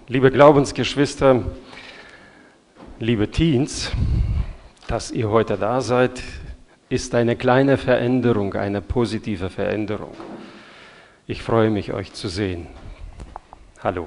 Liebe Glaubensgeschwister, liebe Teens, dass ihr heute da seid, ist eine kleine Veränderung, eine positive Veränderung. Ich freue mich, euch zu sehen. Hallo.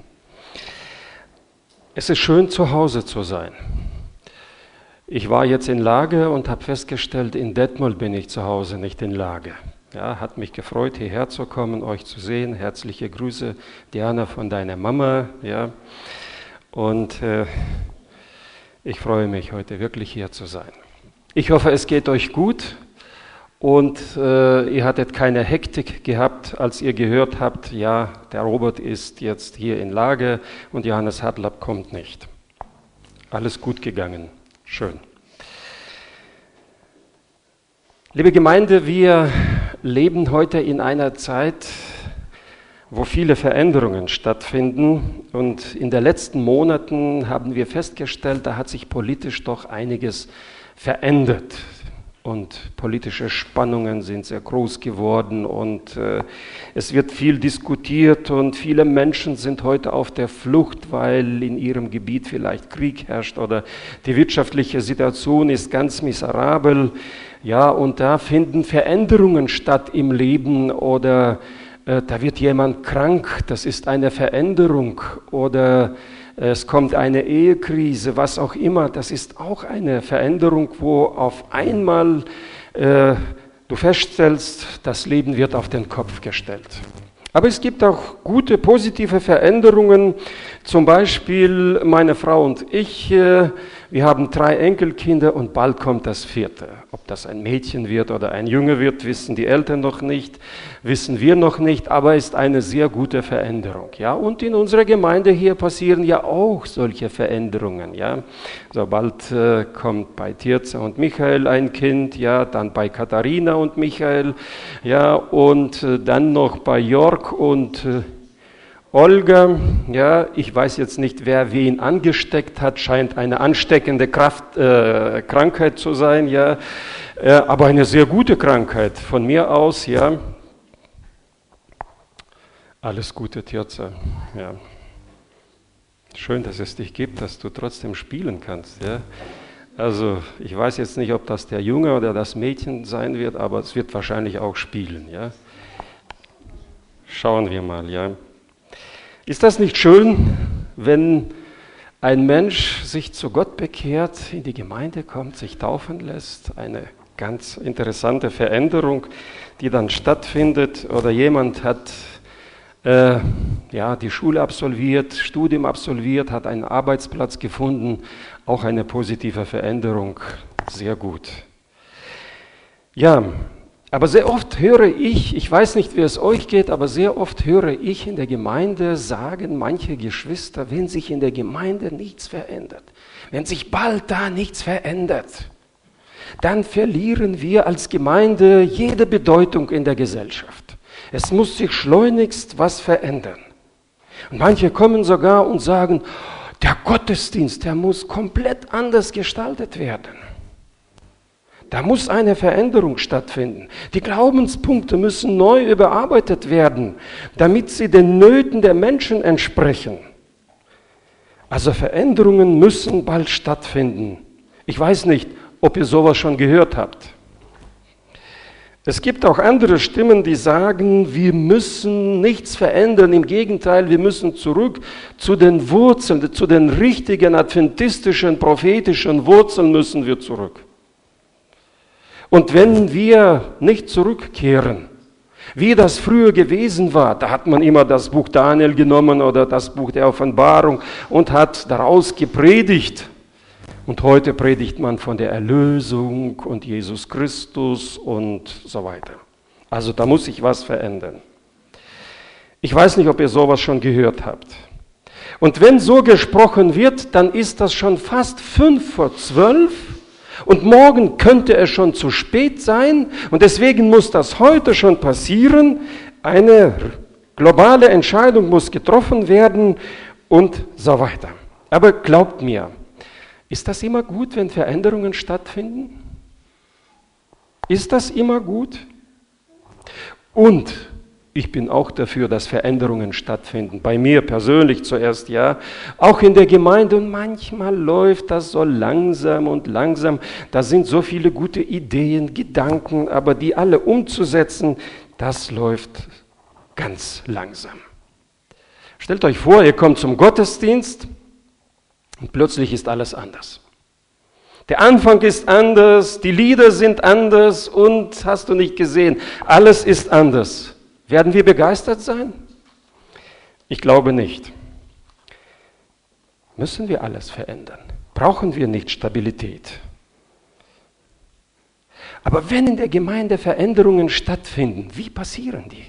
Es ist schön, zu Hause zu sein. Ich war jetzt in Lage und habe festgestellt, in Detmold bin ich zu Hause, nicht in Lage. Ja, hat mich gefreut, hierher zu kommen, euch zu sehen. Herzliche Grüße, Diana, von deiner Mama. Ja. Und ich freue mich, heute wirklich hier zu sein. Ich hoffe, es geht euch gut und ihr hattet keine Hektik gehabt, als ihr gehört habt, ja, der Robert ist jetzt hier in Lage und Johannes Hartlapp kommt nicht. Alles gut gegangen. Schön. Liebe Gemeinde, wir leben heute in einer Zeit, wo viele Veränderungen stattfinden. Und in den letzten Monaten haben wir festgestellt, da hat sich politisch doch einiges verändert. Und politische Spannungen sind sehr groß geworden und es wird viel diskutiert und viele Menschen sind heute auf der Flucht, weil in ihrem Gebiet vielleicht Krieg herrscht oder die wirtschaftliche Situation ist ganz miserabel. Ja, und da finden Veränderungen statt im Leben oder da wird jemand krank, das ist eine Veränderung oder es kommt eine Ehekrise, was auch immer, das ist auch eine Veränderung, wo auf einmal du feststellst, das Leben wird auf den Kopf gestellt. Aber es gibt auch gute, positive Veränderungen, zum Beispiel meine Frau und ich, wir haben 3 Enkelkinder und bald kommt das 4. Ob das ein Mädchen wird oder ein Junge wird, wissen die Eltern noch nicht, wissen wir noch nicht, aber ist eine sehr gute Veränderung. Ja? Und in unserer Gemeinde hier passieren ja auch solche Veränderungen. Ja? So bald kommt bei Tirza und Michael ein Kind, ja, dann bei Katharina und Michael, ja, und dann noch bei Jörg und Olga, ja, ich weiß jetzt nicht, wer wen angesteckt hat, scheint eine ansteckende Krankheit zu sein, ja, aber eine sehr gute Krankheit von mir aus, ja. Alles Gute, Tirza, ja. Schön, dass es dich gibt, dass du trotzdem spielen kannst, ja. Also, ich weiß jetzt nicht, ob das der Junge oder das Mädchen sein wird, aber es wird wahrscheinlich auch spielen, ja. Schauen wir mal, ja. Ist das nicht schön, wenn ein Mensch sich zu Gott bekehrt, in die Gemeinde kommt, sich taufen lässt? Eine ganz interessante Veränderung, die dann stattfindet. Oder jemand hat die Schule absolviert, Studium absolviert, hat einen Arbeitsplatz gefunden. Auch eine positive Veränderung, sehr gut. Ja. Aber sehr oft höre ich weiß nicht, wie es euch geht, aber sehr oft höre ich in der Gemeinde sagen manche Geschwister, wenn sich in der Gemeinde nichts verändert, wenn sich bald da nichts verändert, dann verlieren wir als Gemeinde jede Bedeutung in der Gesellschaft. Es muss sich schleunigst was verändern. Und manche kommen sogar und sagen, der Gottesdienst, der muss komplett anders gestaltet werden. Da muss eine Veränderung stattfinden. Die Glaubenspunkte müssen neu überarbeitet werden, damit sie den Nöten der Menschen entsprechen. Also Veränderungen müssen bald stattfinden. Ich weiß nicht, ob ihr sowas schon gehört habt. Es gibt auch andere Stimmen, die sagen, wir müssen nichts verändern. Im Gegenteil, wir müssen zurück zu den Wurzeln, zu den richtigen adventistischen, prophetischen Wurzeln müssen wir zurück. Und wenn wir nicht zurückkehren, wie das früher gewesen war, da hat man immer das Buch Daniel genommen oder das Buch der Offenbarung und hat daraus gepredigt. Und heute predigt man von der Erlösung und Jesus Christus und so weiter. Also da muss sich was verändern. Ich weiß nicht, ob ihr sowas schon gehört habt. Und wenn so gesprochen wird, dann ist das schon fast 11:55. Und morgen könnte es schon zu spät sein und deswegen muss das heute schon passieren. Eine globale Entscheidung muss getroffen werden und so weiter. Aber glaubt mir, ist das immer gut, wenn Veränderungen stattfinden? Ist das immer gut? Und Ich bin auch dafür, dass Veränderungen stattfinden. Bei mir persönlich zuerst, ja. Auch in der Gemeinde. Und manchmal läuft das so langsam und langsam. Da sind so viele gute Ideen, Gedanken, aber die alle umzusetzen, das läuft ganz langsam. Stellt euch vor, ihr kommt zum Gottesdienst und plötzlich ist alles anders. Der Anfang ist anders, die Lieder sind anders und, hast du nicht gesehen, alles ist anders. Werden wir begeistert sein? Ich glaube nicht. Müssen wir alles verändern? Brauchen wir nicht Stabilität? Aber wenn in der Gemeinde Veränderungen stattfinden, wie passieren die?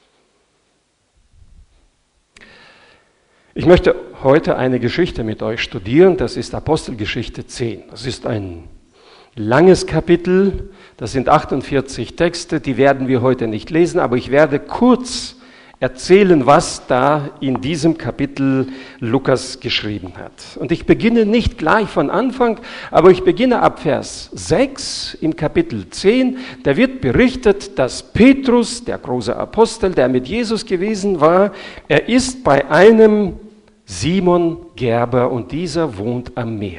Ich möchte heute eine Geschichte mit euch studieren, das ist Apostelgeschichte 10. Das ist ein langes Kapitel, das sind 48 Texte, die werden wir heute nicht lesen, aber ich werde kurz erzählen, was da in diesem Kapitel Lukas geschrieben hat. Und ich beginne nicht gleich von Anfang, aber ich beginne ab Vers 6 im Kapitel 10. Da wird berichtet, dass Petrus, der große Apostel, der mit Jesus gewesen war, er ist bei einem Simon Gerber und dieser wohnt am Meer.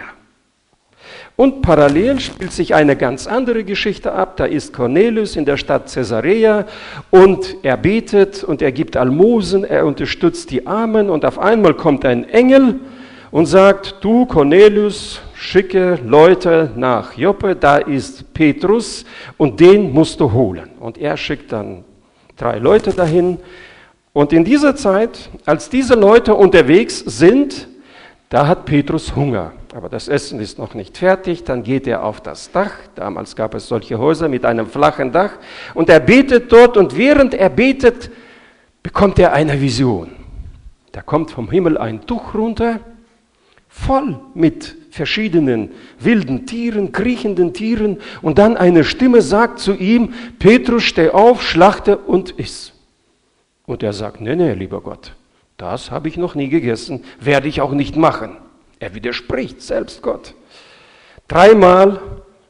Und parallel spielt sich eine ganz andere Geschichte ab. Da ist Cornelius in der Stadt Caesarea und er betet und er gibt Almosen, er unterstützt die Armen und auf einmal kommt ein Engel und sagt, du Cornelius, schicke Leute nach Joppe, da ist Petrus und den musst du holen. Und er schickt dann 3 Leute dahin und in dieser Zeit, als diese Leute unterwegs sind, da hat Petrus Hunger. Aber das Essen ist noch nicht fertig, dann geht er auf das Dach, damals gab es solche Häuser mit einem flachen Dach, und er betet dort und während er betet, bekommt er eine Vision. Da kommt vom Himmel ein Tuch runter, voll mit verschiedenen wilden Tieren, kriechenden Tieren, und dann eine Stimme sagt zu ihm, Petrus, steh auf, schlachte und iss. Und er sagt, nee, lieber Gott, das habe ich noch nie gegessen, werde ich auch nicht machen. Er widerspricht selbst Gott. 3-mal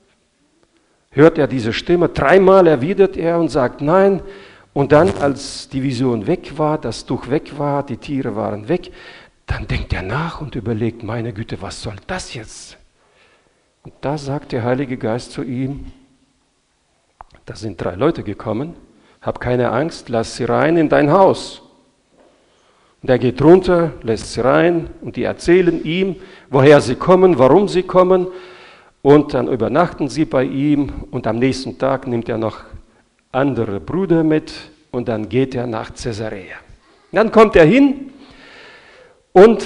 hört er diese Stimme, 3-mal erwidert er und sagt nein. Und dann, als die Vision weg war, das Tuch weg war, die Tiere waren weg, dann denkt er nach und überlegt, meine Güte, was soll das jetzt? Und da sagt der Heilige Geist zu ihm, da sind 3 Leute gekommen, hab keine Angst, lass sie rein in dein Haus. Und er geht runter, lässt sie rein und die erzählen ihm, woher sie kommen, warum sie kommen. Und dann übernachten sie bei ihm und am nächsten Tag nimmt er noch andere Brüder mit und dann geht er nach Caesarea. Dann kommt er hin und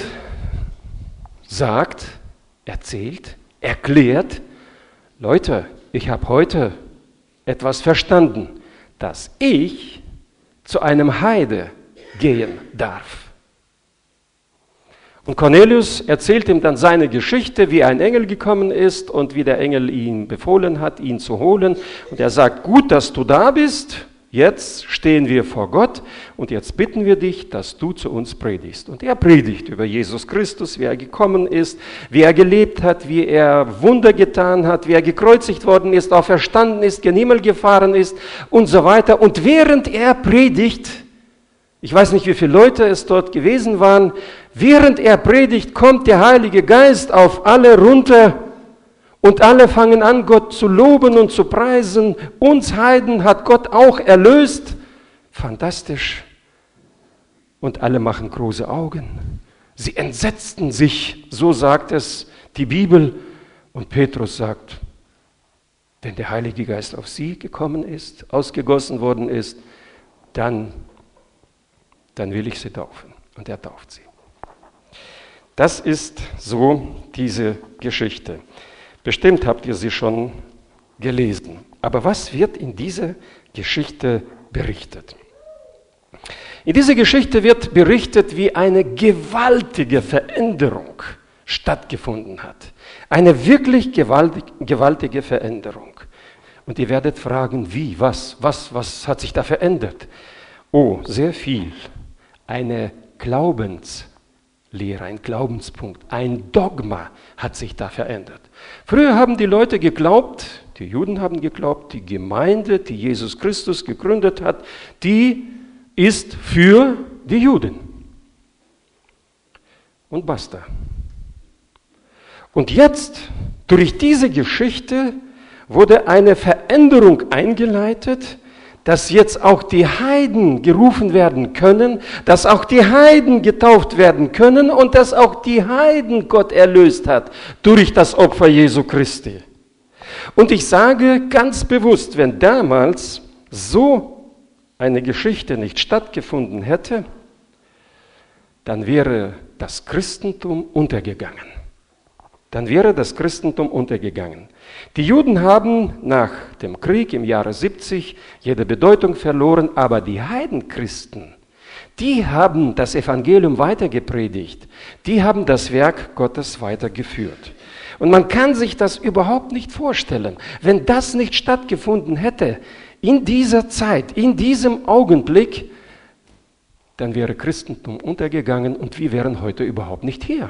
sagt, erzählt, erklärt, Leute, ich habe heute etwas verstanden, dass ich zu einem Heide gehen darf. Und Cornelius erzählt ihm dann seine Geschichte, wie ein Engel gekommen ist und wie der Engel ihm befohlen hat, ihn zu holen. Und er sagt, gut, dass du da bist, jetzt stehen wir vor Gott und jetzt bitten wir dich, dass du zu uns predigst. Und er predigt über Jesus Christus, wie er gekommen ist, wie er gelebt hat, wie er Wunder getan hat, wie er gekreuzigt worden ist, auferstanden ist, gen Himmel gefahren ist und so weiter. Und während er predigt, ich weiß nicht, wie viele Leute es dort gewesen waren, während er predigt, kommt der Heilige Geist auf alle runter und alle fangen an, Gott zu loben und zu preisen. Uns Heiden hat Gott auch erlöst. Fantastisch. Und alle machen große Augen. Sie entsetzten sich, so sagt es die Bibel. Und Petrus sagt, wenn der Heilige Geist auf sie gekommen ist, ausgegossen worden ist, dann will ich sie taufen. Und er tauft sie. Das ist so diese Geschichte. Bestimmt habt ihr sie schon gelesen. Aber was wird in dieser Geschichte berichtet? In dieser Geschichte wird berichtet, wie eine gewaltige Veränderung stattgefunden hat. Eine wirklich gewaltige Veränderung. Und ihr werdet fragen, wie, was hat sich da verändert? Oh, sehr viel. Eine Glaubenslehre, ein Glaubenspunkt, ein Dogma hat sich da verändert. Früher haben die Leute geglaubt, die Juden haben geglaubt, die Gemeinde, die Jesus Christus gegründet hat, die ist für die Juden. Und basta. Und jetzt, durch diese Geschichte, wurde eine Veränderung eingeleitet, dass jetzt auch die Heiden gerufen werden können, dass auch die Heiden getauft werden können und dass auch die Heiden Gott erlöst hat durch das Opfer Jesu Christi. Und ich sage ganz bewusst, wenn damals so eine Geschichte nicht stattgefunden hätte, dann wäre das Christentum untergegangen. Dann wäre das Christentum untergegangen. Die Juden haben nach dem Krieg im Jahre 70 jede Bedeutung verloren, aber die Heidenchristen, die haben das Evangelium weitergepredigt, die haben das Werk Gottes weitergeführt. Und man kann sich das überhaupt nicht vorstellen, wenn das nicht stattgefunden hätte, in dieser Zeit, in diesem Augenblick, dann wäre Christentum untergegangen und wir wären heute überhaupt nicht hier.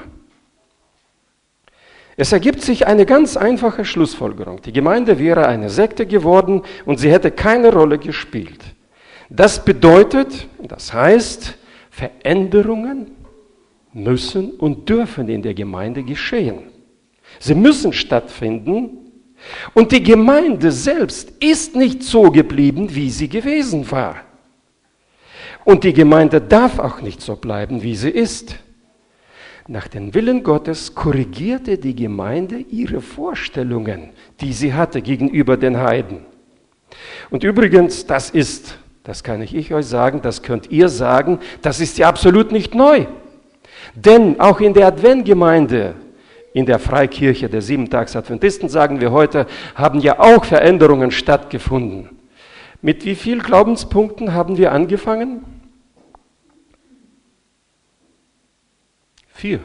Es ergibt sich eine ganz einfache Schlussfolgerung. Die Gemeinde wäre eine Sekte geworden und sie hätte keine Rolle gespielt. Das bedeutet, das heißt, Veränderungen müssen und dürfen in der Gemeinde geschehen. Sie müssen stattfinden und die Gemeinde selbst ist nicht so geblieben, wie sie gewesen war. Und die Gemeinde darf auch nicht so bleiben, wie sie ist. Nach dem Willen Gottes korrigierte die Gemeinde ihre Vorstellungen, die sie hatte gegenüber den Heiden. Und übrigens, das kann ich euch sagen, das könnt ihr sagen, das ist ja absolut nicht neu. Denn auch in der Adventgemeinde, in der Freikirche der Siebentags-Adventisten, sagen wir heute, haben ja auch Veränderungen stattgefunden. Mit wie vielen Glaubenspunkten haben wir angefangen? 4.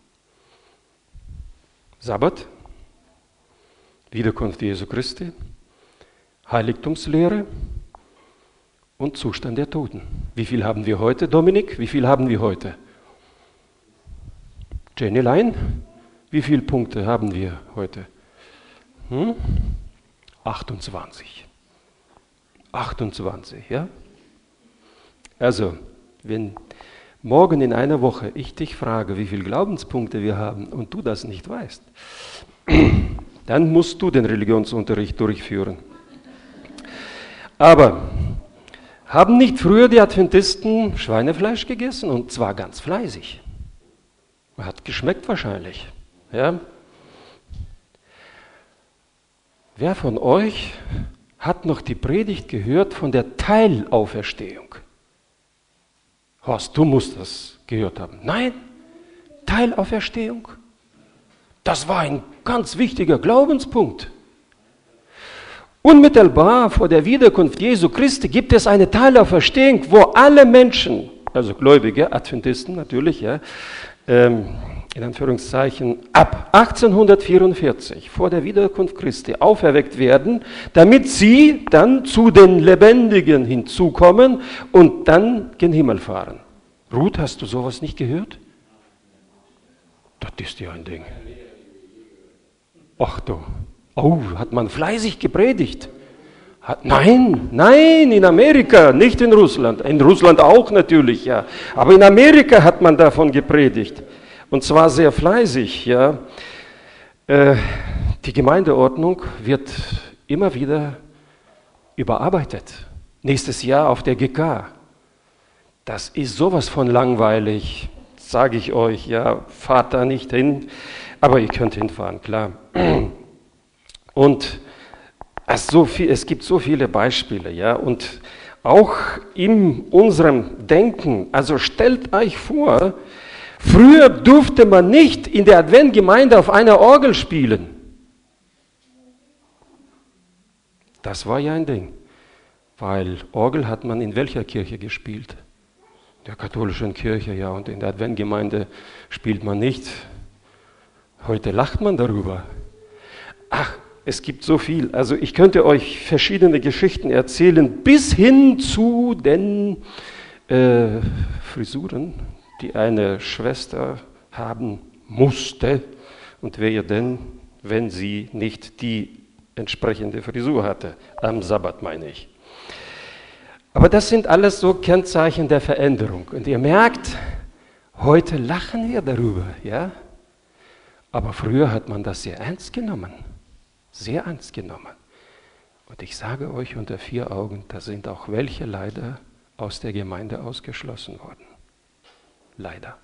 Sabbat, Wiederkunft Jesu Christi, Heiligtumslehre und Zustand der Toten. Wie viel haben wir heute, Dominik? Wie viel haben wir heute? Jenny Lein, wie viele Punkte haben wir heute? 28. 28, ja? Also, wenn morgen in einer Woche ich dich frage, wie viele Glaubenspunkte wir haben und du das nicht weißt, dann musst du den Religionsunterricht durchführen. Aber haben nicht früher die Adventisten Schweinefleisch gegessen und zwar ganz fleißig? Hat geschmeckt wahrscheinlich. Ja? Wer von euch hat noch die Predigt gehört von der Teilauferstehung? Horst, du musst das gehört haben. Nein, Teilauferstehung. Das war ein ganz wichtiger Glaubenspunkt. Unmittelbar vor der Wiederkunft Jesu Christi gibt es eine Teilauferstehung, wo alle Menschen, also Gläubige, Adventisten natürlich, ja, in Anführungszeichen, ab 1844 vor der Wiederkunft Christi auferweckt werden, damit sie dann zu den Lebendigen hinzukommen und dann gen Himmel fahren. Ruth, hast du sowas nicht gehört? Das ist ja ein Ding. Ach du, oh, hat man fleißig gepredigt? Nein, in Amerika, nicht in Russland. In Russland auch natürlich, ja. Aber in Amerika hat man davon gepredigt. Und zwar sehr fleißig, ja. Die Gemeindeordnung wird immer wieder überarbeitet. Nächstes Jahr auf der GK. Das ist sowas von langweilig, sage ich euch, ja. Fahrt da nicht hin, aber ihr könnt hinfahren, klar. Und es gibt so viele Beispiele, ja. Und auch in unserem Denken, also stellt euch vor, früher durfte man nicht in der Adventgemeinde auf einer Orgel spielen. Das war ja ein Ding, weil Orgel hat man in welcher Kirche gespielt? In der katholischen Kirche, ja, und in der Adventgemeinde spielt man nicht. Heute lacht man darüber. Ach, es gibt so viel. Also ich könnte euch verschiedene Geschichten erzählen, bis hin zu den Frisuren, die eine Schwester haben musste. Und wer denn, wenn sie nicht die entsprechende Frisur hatte, am Sabbat meine ich. Aber das sind alles so Kennzeichen der Veränderung. Und ihr merkt, heute lachen wir darüber, ja? Aber früher hat man das sehr ernst genommen. Sehr ernst genommen. Und ich sage euch unter 4 Augen, da sind auch welche leider aus der Gemeinde ausgeschlossen worden. Leider.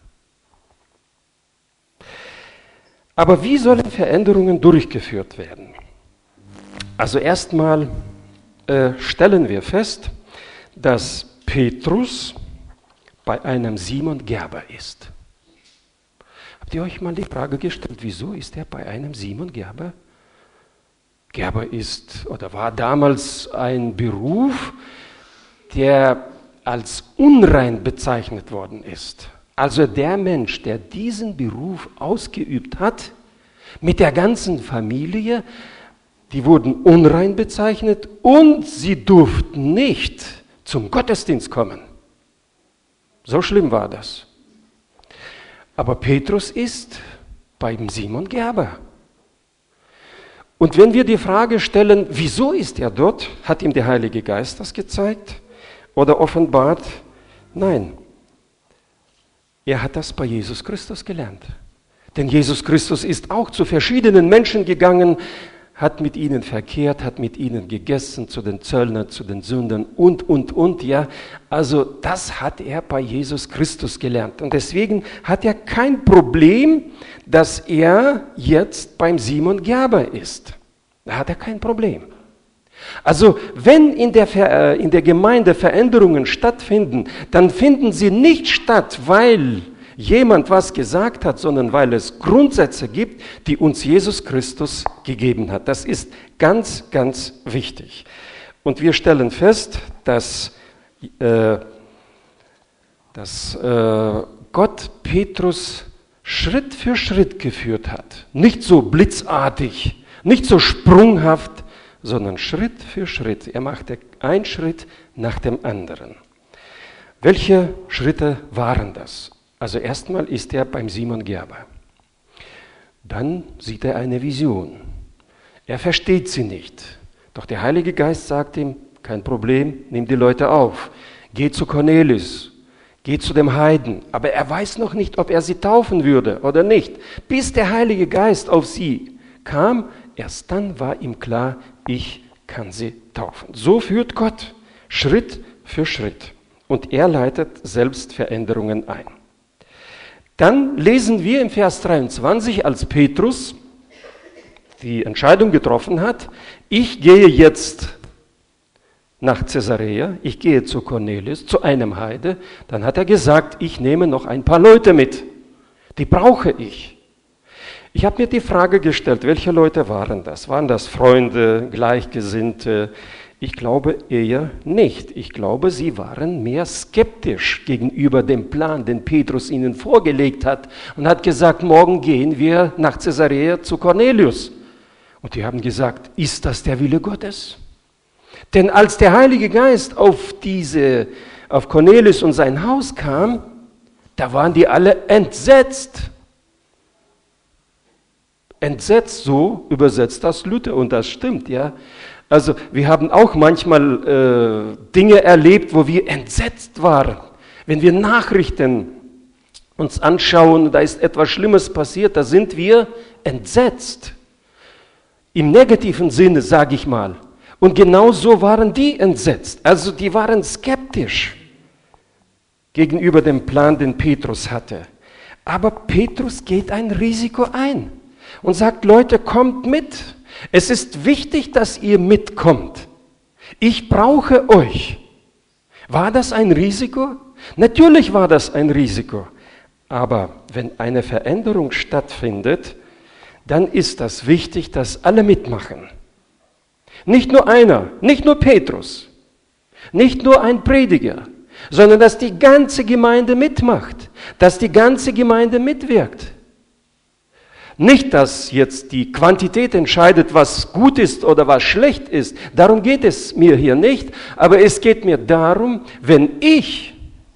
Aber wie sollen Veränderungen durchgeführt werden? Also erstmal stellen wir fest, dass Petrus bei einem Simon Gerber ist. Habt ihr euch mal die Frage gestellt, wieso ist er bei einem Simon Gerber? Gerber ist oder war damals ein Beruf, der als unrein bezeichnet worden ist. Also der Mensch, der diesen Beruf ausgeübt hat, mit der ganzen Familie, die wurden unrein bezeichnet und sie durften nicht zum Gottesdienst kommen. So schlimm war das. Aber Petrus ist beim Simon Gerber. Und wenn wir die Frage stellen, wieso ist er dort, hat ihm der Heilige Geist das gezeigt oder offenbart? Nein, er hat das bei Jesus Christus gelernt. Denn Jesus Christus ist auch zu verschiedenen Menschen gegangen, hat mit ihnen verkehrt, hat mit ihnen gegessen, zu den Zöllnern, zu den Sündern und, ja. Also das hat er bei Jesus Christus gelernt. Und deswegen hat er kein Problem, dass er jetzt beim Simon Gerber ist. Da hat er kein Problem. Also wenn in der Gemeinde Veränderungen stattfinden, dann finden sie nicht statt, weil jemand was gesagt hat, sondern weil es Grundsätze gibt, die uns Jesus Christus gegeben hat. Das ist ganz, ganz wichtig. Und wir stellen fest, dass Gott Petrus Schritt für Schritt geführt hat. Nicht so blitzartig, nicht so sprunghaft, sondern Schritt für Schritt. Er machte einen Schritt nach dem anderen. Welche Schritte waren das? Also erstmal ist er beim Simon Gerber. Dann sieht er eine Vision. Er versteht sie nicht. Doch der Heilige Geist sagt ihm, kein Problem, nimm die Leute auf. Geh zu Cornelius, geh zu dem Heiden. Aber er weiß noch nicht, ob er sie taufen würde oder nicht. Bis der Heilige Geist auf sie kam, erst dann war ihm klar, ich kann sie taufen. So führt Gott Schritt für Schritt. Und er leitet selbst Veränderungen ein. Dann lesen wir im Vers 23, als Petrus die Entscheidung getroffen hat, ich gehe jetzt nach Caesarea, ich gehe zu Cornelius, zu einem Heide, dann hat er gesagt, ich nehme noch ein paar Leute mit, die brauche ich. Ich habe mir die Frage gestellt, welche Leute waren das? Waren das Freunde, Gleichgesinnte? Ich glaube eher nicht. Ich glaube, sie waren mehr skeptisch gegenüber dem Plan, den Petrus ihnen vorgelegt hat und hat gesagt, morgen gehen wir nach Caesarea zu Cornelius. Und die haben gesagt, ist das der Wille Gottes? Denn als der Heilige Geist auf Cornelius und sein Haus kam, da waren die alle entsetzt. Entsetzt, so übersetzt das Luther und das stimmt, ja. Also wir haben auch manchmal Dinge erlebt, wo wir entsetzt waren. Wenn wir Nachrichten uns anschauen, da ist etwas Schlimmes passiert, da sind wir entsetzt. Im negativen Sinne, sage ich mal. Und genau so waren die entsetzt. Also die waren skeptisch gegenüber dem Plan, den Petrus hatte. Aber Petrus geht ein Risiko ein und sagt, Leute, kommt mit. Es ist wichtig, dass ihr mitkommt. Ich brauche euch. War das ein Risiko? Natürlich war das ein Risiko. Aber wenn eine Veränderung stattfindet, dann ist das wichtig, dass alle mitmachen. Nicht nur einer, nicht nur Petrus, nicht nur ein Prediger, sondern dass die ganze Gemeinde mitmacht, dass die ganze Gemeinde mitwirkt. Nicht, dass jetzt die Quantität entscheidet, was gut ist oder was schlecht ist. Darum geht es mir hier nicht. Aber es geht mir darum, wenn ich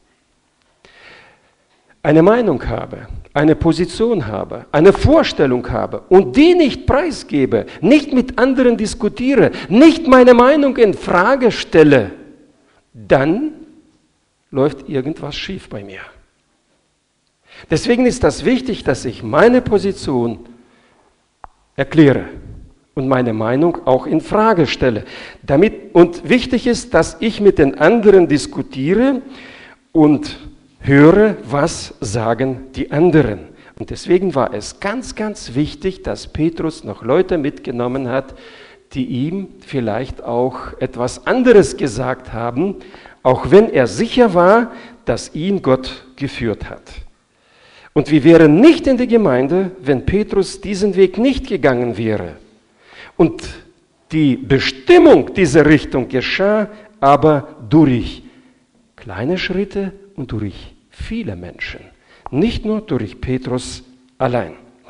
eine Meinung habe, eine Position habe, eine Vorstellung habe und die nicht preisgebe, nicht mit anderen diskutiere, nicht meine Meinung in Frage stelle, dann läuft irgendwas schief bei mir. Deswegen ist das wichtig, dass ich meine Position erkläre und meine Meinung auch in Frage stelle. Und wichtig ist, dass ich mit den anderen diskutiere und höre, was sagen die anderen. Und deswegen war es ganz, ganz wichtig, dass Petrus noch Leute mitgenommen hat, die ihm vielleicht auch etwas anderes gesagt haben, auch wenn er sicher war, dass ihn Gott geführt hat. Und wir wären nicht in die Gemeinde, wenn Petrus diesen Weg nicht gegangen wäre. Und die Bestimmung dieser Richtung geschah aber durch kleine Schritte und durch viele Menschen, nicht nur durch Petrus allein.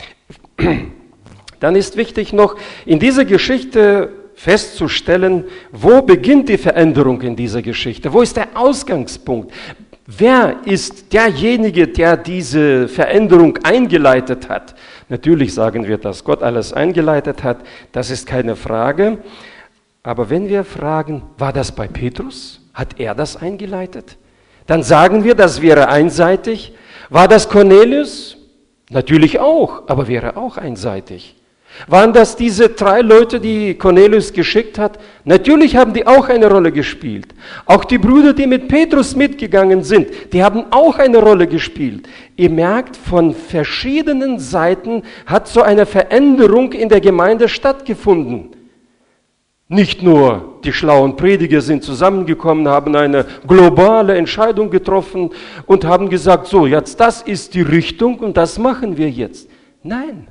Dann ist wichtig noch in dieser Geschichte festzustellen, wo beginnt die Veränderung in dieser Geschichte? Wo ist der Ausgangspunkt? Wer ist derjenige, der diese Veränderung eingeleitet hat? Natürlich sagen wir, dass Gott alles eingeleitet hat, das ist keine Frage. Aber wenn wir fragen, war das bei Petrus? Hat er das eingeleitet? Dann sagen wir, das wäre einseitig. War das Cornelius? Natürlich auch, aber wäre auch einseitig. Waren das diese 3 Leute, die Cornelius geschickt hat? Natürlich haben die auch eine Rolle gespielt. Auch die Brüder, die mit Petrus mitgegangen sind, die haben auch eine Rolle gespielt. Ihr merkt, von verschiedenen Seiten hat so eine Veränderung in der Gemeinde stattgefunden. Nicht nur die schlauen Prediger sind zusammengekommen, haben eine globale Entscheidung getroffen und haben gesagt, so, jetzt das ist die Richtung und das machen wir jetzt. Nein.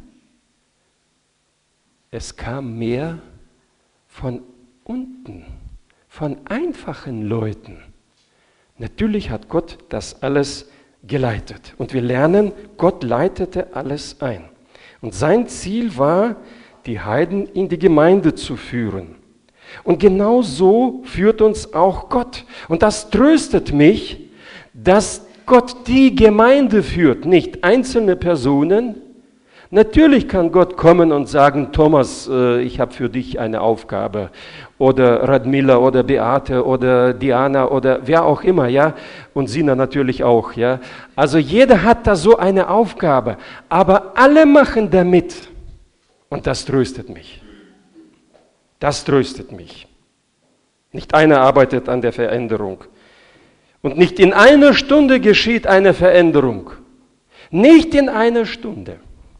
Es kam mehr von unten, von einfachen Leuten. Natürlich hat Gott das alles geleitet. Und wir lernen, Gott leitete alles ein. Und sein Ziel war, die Heiden in die Gemeinde zu führen. Und genau so führt uns auch Gott. Und das tröstet mich, dass Gott die Gemeinde führt, nicht einzelne Personen. Natürlich kann Gott kommen und sagen, Thomas, ich habe für dich eine Aufgabe. Oder Radmila oder Beate oder Diana oder wer auch immer, ja. Und Sina natürlich auch, ja. Also jeder hat da so eine Aufgabe. Aber alle machen damit. Und das tröstet mich. Das tröstet mich. Nicht einer arbeitet an der Veränderung. Und nicht in einer Stunde geschieht eine Veränderung. Nicht in einer Stunde.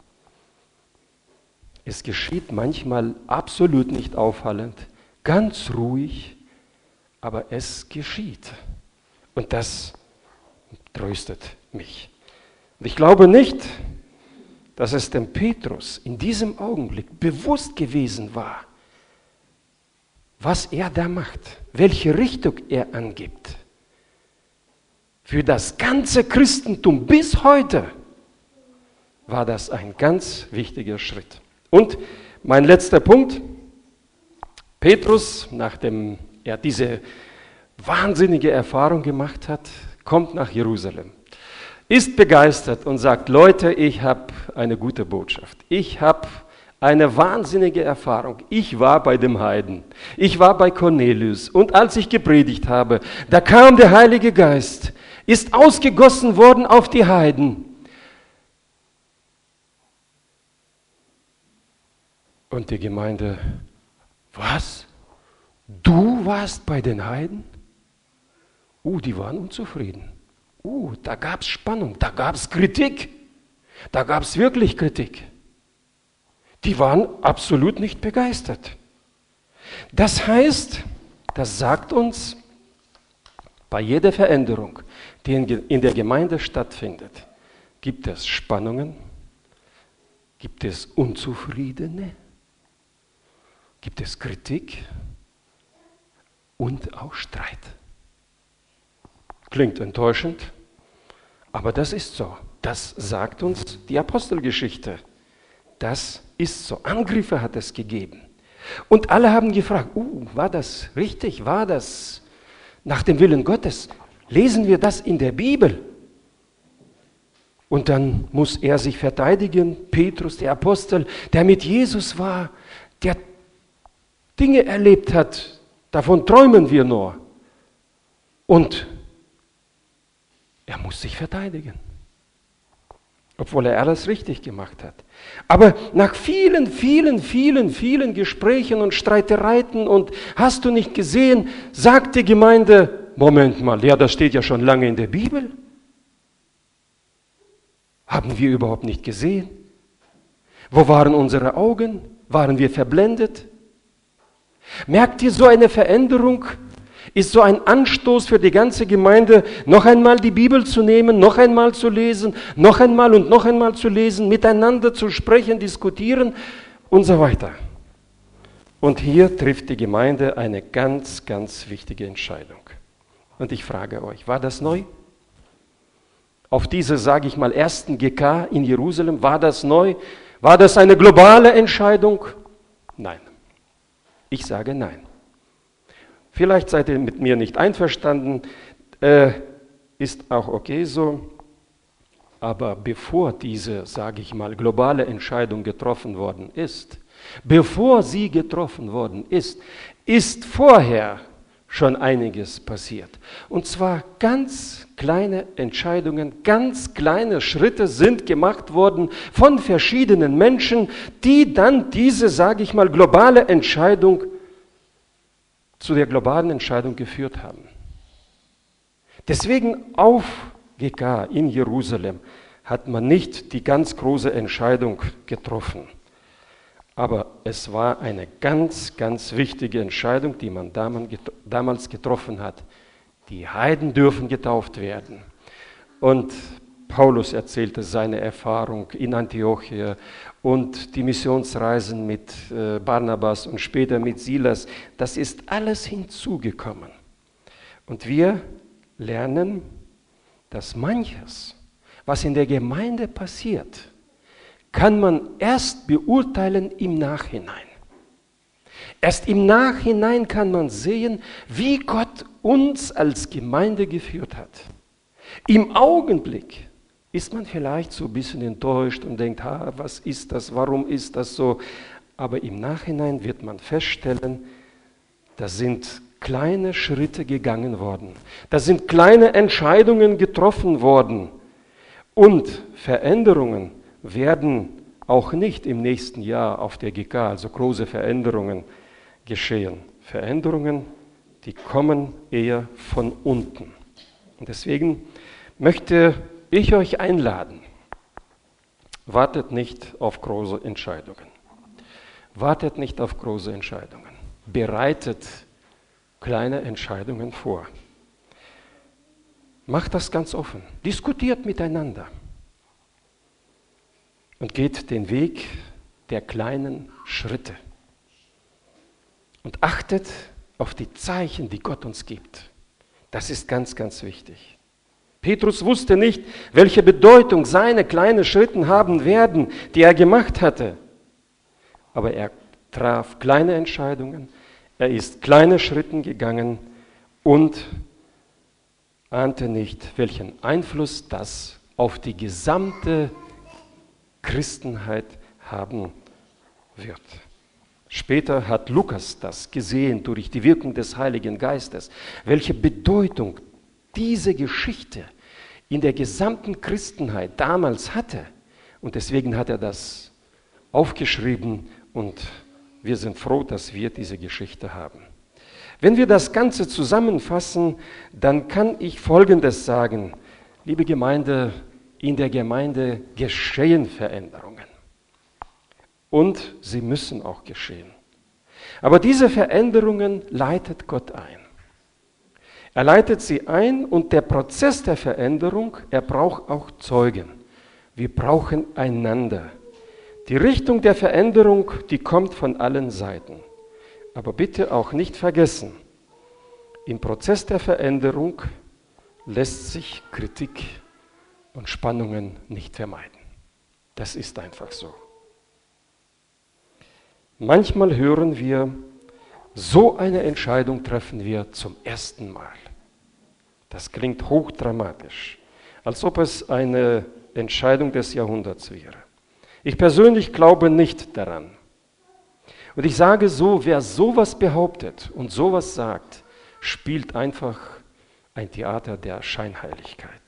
Es geschieht manchmal absolut nicht auffallend, ganz ruhig, aber es geschieht. Und das tröstet mich. Und ich glaube nicht, dass es dem Petrus in diesem Augenblick bewusst gewesen war, was er da macht, welche Richtung er angibt. Für das ganze Christentum bis heute war das ein ganz wichtiger Schritt. Und mein letzter Punkt, Petrus, nachdem er diese wahnsinnige Erfahrung gemacht hat, kommt nach Jerusalem, ist begeistert und sagt, Leute, ich habe eine gute Botschaft. Ich habe eine wahnsinnige Erfahrung. Ich war bei dem Heiden. Ich war bei Cornelius. Und als ich gepredigt habe, da kam der Heilige Geist, ist ausgegossen worden auf die Heiden. Und die Gemeinde, was? Du warst bei den Heiden? Die waren unzufrieden. Da gab es Spannung, da gab es Kritik. Da gab es wirklich Kritik. Die waren absolut nicht begeistert. Das heißt, das sagt uns, bei jeder Veränderung, die in der Gemeinde stattfindet, gibt es Spannungen, gibt es Unzufriedene, gibt es Kritik und auch Streit. Klingt enttäuschend, aber das ist so. Das sagt uns die Apostelgeschichte. Das ist so. Angriffe hat es gegeben. Und alle haben gefragt, war das richtig? War das nach dem Willen Gottes? Lesen wir das in der Bibel? Und dann muss er sich verteidigen, Petrus, der Apostel, der mit Jesus war, der Dinge erlebt hat, davon träumen wir nur. Und er muss sich verteidigen, obwohl er alles richtig gemacht hat. Aber nach vielen Gesprächen und Streitereien und hast du nicht gesehen, sagt die Gemeinde, Moment mal, ja, das steht ja schon lange in der Bibel. Haben wir überhaupt nicht gesehen? Wo waren unsere Augen? Waren wir verblendet? Merkt ihr, so eine Veränderung ist so ein Anstoß für die ganze Gemeinde, noch einmal die Bibel zu nehmen, noch einmal zu lesen, noch einmal und noch einmal zu lesen, miteinander zu sprechen, diskutieren und so weiter. Und hier trifft die Gemeinde eine ganz wichtige Entscheidung. Und ich frage euch, war das neu? Auf diese, sage ich mal, ersten GK in Jerusalem, war das neu? War das eine globale Entscheidung? Nein. Ich sage nein. Vielleicht seid ihr mit mir nicht einverstanden, ist auch okay so, aber bevor diese, sage ich mal, globale Entscheidung getroffen worden ist, bevor sie getroffen worden ist vorher schon einiges passiert. Und zwar ganz kleine Entscheidungen, ganz kleine Schritte sind gemacht worden von verschiedenen Menschen, die dann diese, sage ich mal, globale Entscheidung zu der globalen Entscheidung geführt haben. Deswegen auf GK in Jerusalem hat man nicht die ganz große Entscheidung getroffen. Aber es war eine ganz wichtige Entscheidung, die man damals getroffen hat. Die Heiden dürfen getauft werden. Und Paulus erzählte seine Erfahrung in Antiochia und die Missionsreisen mit Barnabas und später mit Silas. Das ist alles hinzugekommen. Und wir lernen, dass manches, was in der Gemeinde passiert, kann man erst beurteilen im Nachhinein. Erst im Nachhinein kann man sehen, wie Gott uns als Gemeinde geführt hat. Im Augenblick ist man vielleicht so ein bisschen enttäuscht und denkt, was ist das, warum ist das so? Aber im Nachhinein wird man feststellen, da sind kleine Schritte gegangen worden. Da sind kleine Entscheidungen getroffen worden. Und Veränderungen werden auch nicht im nächsten Jahr auf der GK, also große Veränderungen, geschehen. Veränderungen, die kommen eher von unten. Und deswegen möchte ich euch einladen, wartet nicht auf große Entscheidungen. Wartet nicht auf große Entscheidungen. Bereitet kleine Entscheidungen vor. Macht das ganz offen. Diskutiert miteinander. Und geht den Weg der kleinen Schritte. Und achtet auf die Zeichen, die Gott uns gibt. Das ist ganz wichtig. Petrus wusste nicht, welche Bedeutung seine kleinen Schritte haben werden, die er gemacht hatte. Aber er traf kleine Entscheidungen, er ist kleine Schritte gegangen und ahnte nicht, welchen Einfluss das auf die gesamte Christenheit haben wird. Später hat Lukas das gesehen durch die Wirkung des Heiligen Geistes, welche Bedeutung diese Geschichte in der gesamten Christenheit damals hatte. Und deswegen hat er das aufgeschrieben und wir sind froh, dass wir diese Geschichte haben. Wenn wir das Ganze zusammenfassen, dann kann ich Folgendes sagen. Liebe Gemeinde, in der Gemeinde geschehen Veränderungen. Und sie müssen auch geschehen. Aber diese Veränderungen leitet Gott ein. Er leitet sie ein und der Prozess der Veränderung, er braucht auch Zeugen. Wir brauchen einander. Die Richtung der Veränderung, die kommt von allen Seiten. Aber bitte auch nicht vergessen, im Prozess der Veränderung lässt sich Kritik und Spannungen nicht vermeiden. Das ist einfach so. Manchmal hören wir, so eine Entscheidung treffen wir zum ersten Mal. Das klingt hochdramatisch, als ob es eine Entscheidung des Jahrhunderts wäre. Ich persönlich glaube nicht daran. Und ich sage so, wer sowas behauptet und sowas sagt, spielt einfach ein Theater der Scheinheiligkeit.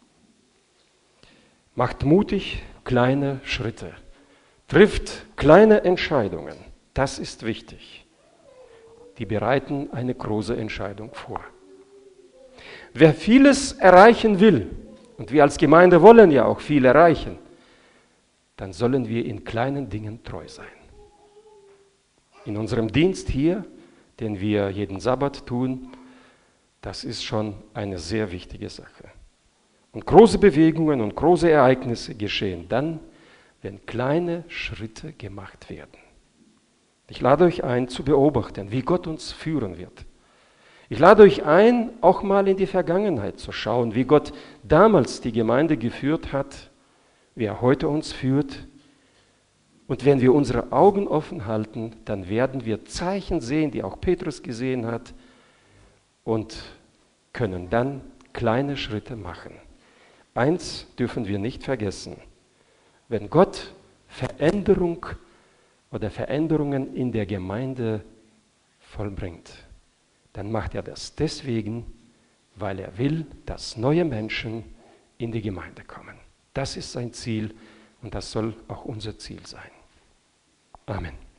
Macht mutig kleine Schritte, trifft kleine Entscheidungen. Das ist wichtig. Die bereiten eine große Entscheidung vor. Wer vieles erreichen will, und wir als Gemeinde wollen ja auch viel erreichen, dann sollen wir in kleinen Dingen treu sein. In unserem Dienst hier, den wir jeden Sabbat tun, das ist schon eine sehr wichtige Sache. Und große Bewegungen und große Ereignisse geschehen dann, wenn kleine Schritte gemacht werden. Ich lade euch ein, zu beobachten, wie Gott uns führen wird. Ich lade euch ein, auch mal in die Vergangenheit zu schauen, wie Gott damals die Gemeinde geführt hat, wie er heute uns führt. Und wenn wir unsere Augen offen halten, dann werden wir Zeichen sehen, die auch Petrus gesehen hat, und können dann kleine Schritte machen. Eins dürfen wir nicht vergessen: Wenn Gott Veränderung oder Veränderungen in der Gemeinde vollbringt, dann macht er das deswegen, weil er will, dass neue Menschen in die Gemeinde kommen. Das ist sein Ziel und das soll auch unser Ziel sein. Amen.